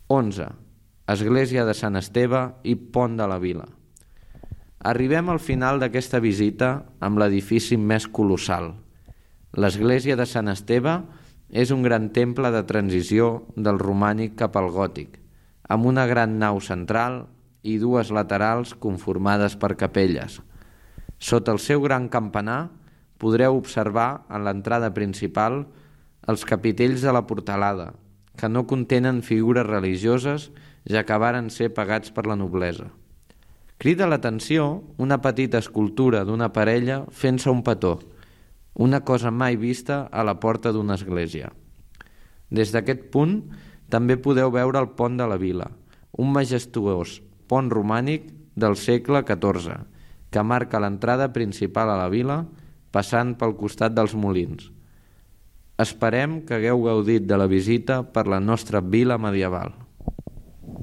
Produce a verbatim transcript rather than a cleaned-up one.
onze. Església de Sant Esteve i Pont de la Vila. Arribem al final d'aquesta visita amb l'edifici més colossal. L'església de Sant Esteve és un gran temple de transició del romànic cap al gòtic, amb una gran nau central i dues laterals conformades per capelles. Sota el seu gran campanar podreu observar en l'entrada principal els capitells de la portalada, que no contenen figures religioses, ja que varen ser pagats per la noblesa. Crida l'atenció una petita escultura d'una parella fent-se un petó, una cosa mai vista a la porta d'una església. Des d'aquest punt també podeu veure el Pont de la Vila, un majestuós pont romànic del segle catorze, que marca l'entrada principal a la vila, passant pel costat dels molins. Esperem que hagueu gaudit de la visita per la nostra vila medieval.